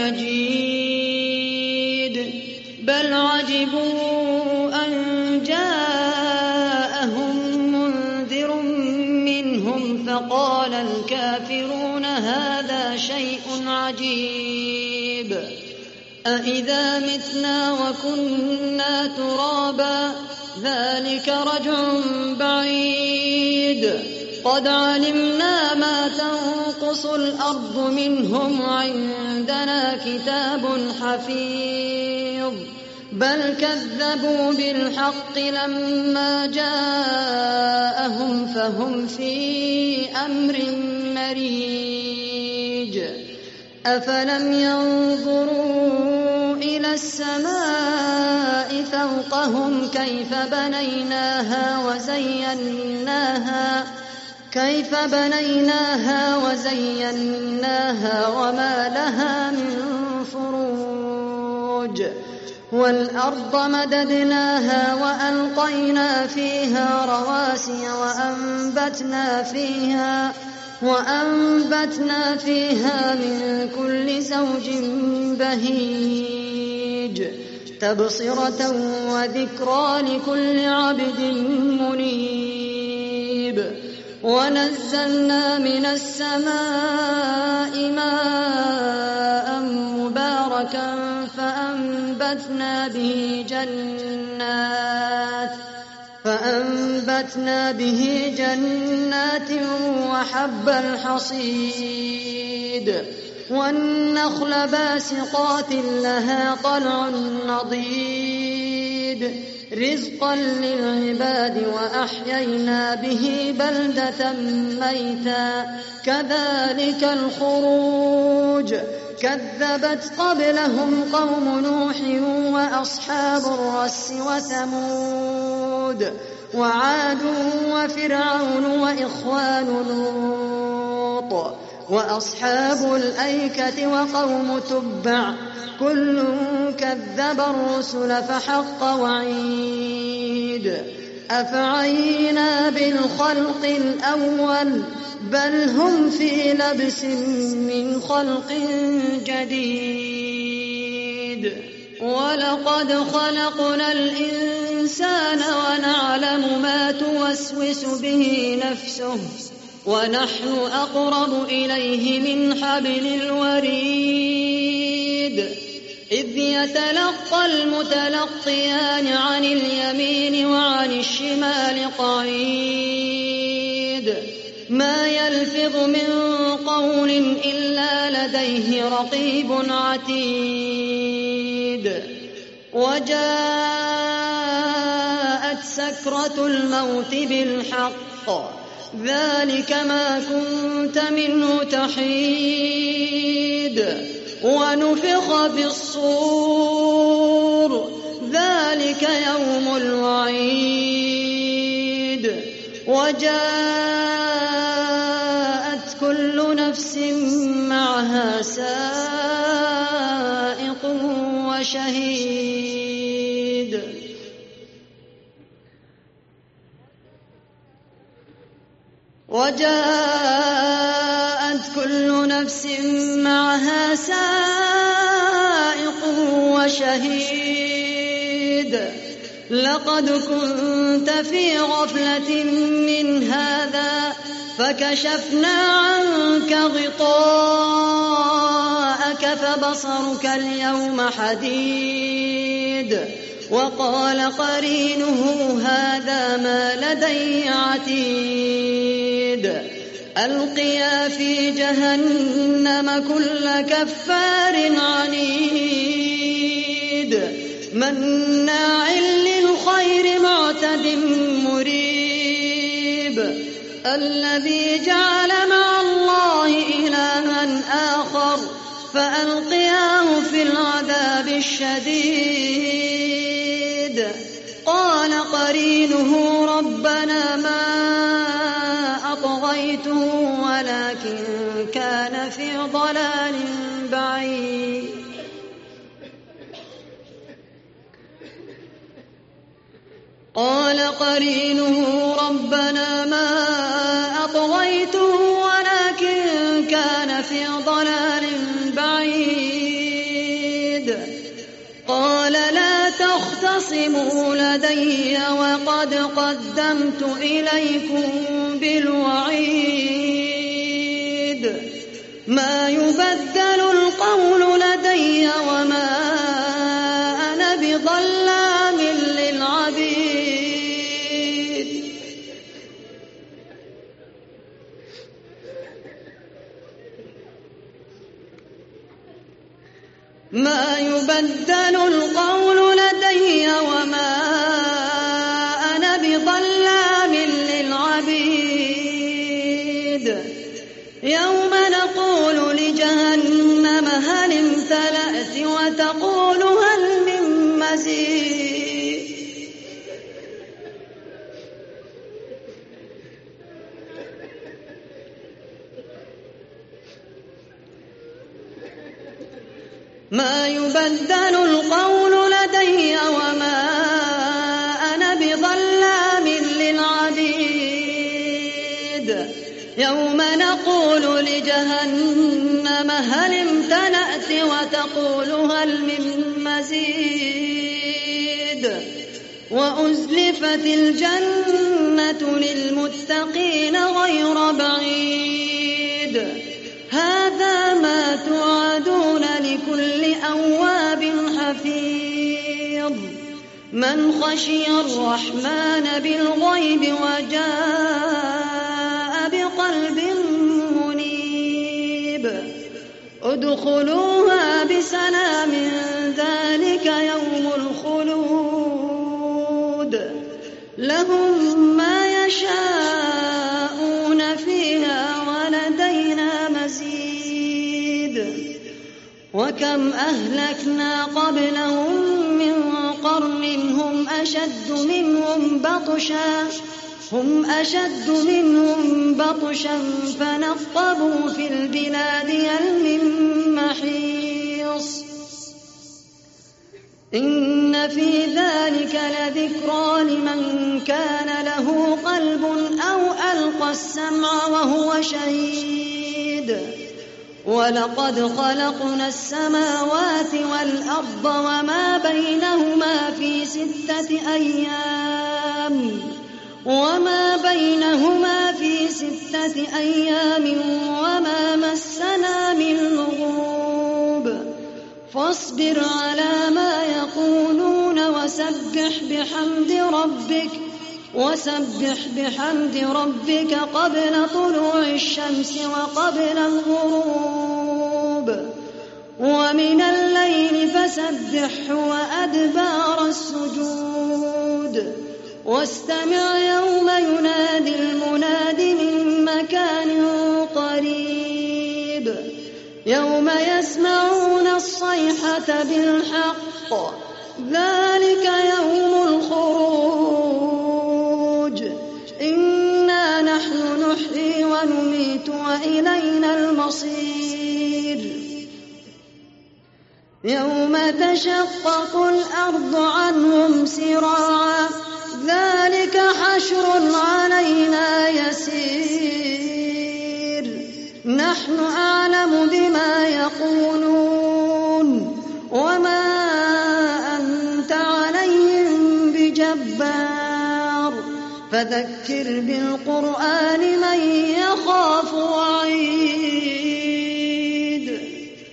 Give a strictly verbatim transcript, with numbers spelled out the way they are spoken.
مجيد بل عجبوا أن جاءهم منذر منهم فقال الكافرون هذا شيء عجيب أإذا متنا وكنا ترابا ذلك رجع بعيد قد علمنا ما تنقص الأرض منهم عندنا كتاب حفيظ بل كذبوا بالحق لما جاءهم فهم في أمر مريج أفلم ينظروا إلى السماء فوقهم كيف بنيناها وزيناها كيف بنيناها وزيناها وما لها من فروج والأرض مددناها وألقينا فيها رواسي وأنبتنا فيها وأنبتنا فيها من كل زوج بهيج تبصرة وذكرى لكل عبد منيب ونزلنا من السماء ماء مباركا فأنبتنا به جنات فأنبتنا به جنات وحب الحصيد والنخل باسقات لها طلع نضيد رزقا للعباد وأحيينا به بلدة ميتا كذلك الخروج كذبت قبلهم قوم نوح وأصحاب الرس وثمود وعاد وفرعون وإخوان لوط وأصحاب الأيكة وقوم تبع كل كذب الرسل فحق وعيد أفعينا بالخلق الأول بل هم في لبس من خلق جديد ولقد خلقنا الإنسان ونعلم ما توسوس به نفسه ونحن أقرب إليه من حبل الوريد إذ يتلقى المتلقيان عن اليمين وعن الشمال قعيد ما يلفظ من قول إلا لديه رقيب عتيد وجاءت سكرة الموت بالحق ذلك ما كنت منه تحيد ونفخ في الصور ذلك يوم الوعيد وجاءت كل نفس معها سائق وشهيد وجاءت كل نفس معها سائق وشهيد لقد كنت في غفلة من هذا فكشفنا عنك غطاءك فبصرك اليوم حديد وقال قرينه هذا ما لدي عتيد ألقيا في جهنم كل كفار عنيد مناع للخير معتد مريب الذي جعل مع الله إلها آخر فألقياه في العذاب الشديد قال قرينه ربنا ما أطغيته ولكن كان في ضلال بعيد قال قرينه ربنا ما أطغيته ولكن كان في ضلال بعيد تختصموا لدي وقد قدمت إليكم بالوعيد ما يبدل القول لدي وما أنا بظلام للعبيد ما يبدل القول لدي وما أنا بظلام للعبيد يوم نقول لجهنم هل امتلأت وتقول هل من مزيد ما يبدل القول لدي وما أنا بظلام للعبيد يوم نقول لجهنم هل امتلأت وتقول هل من مزيد وأزلفت الجنة للمتقين غير بعيد هذا ما توعدون لكل أواب حفيظ من خشي الرحمن بالغيب وجاء بقلب منيب ادخلوها بسلام ذلك يوم الخلود لهم ما يشاءون فيها ولدينا مزيد وكم أهلكنا قبلهم من قرن هم أشد منهم بطشا هم أشد منهم بطشا فنقبوا في البلاد هل من محيص إن في ذلك لذكرى لمن كان له قلب أو ألقى السمع وهو شهيد ولقد خلقنا السماوات والأرض وما بينهما في ستة أيام وما بينهما في ستة أيام وما مسنا من لغوب فاصبر على ما يقولون وسبح بحمد ربك وسبح بحمد ربك قبل طلوع الشمس وقبل الغروب ومن الليل فسبحه وأدبار السجود واستمع يوم ينادي المناد من مكان قريب يوم يسمعون الصيحة بالحق ذلك يوم الخروج إنا نحن نحيي ونميت وإلينا المصير يوم تشقق الأرض عنهم سراعا ذلك حشر علينا يسير نحن أعلم بما يقولون وما أنت عليهم بجبار فذكر بالقرآن من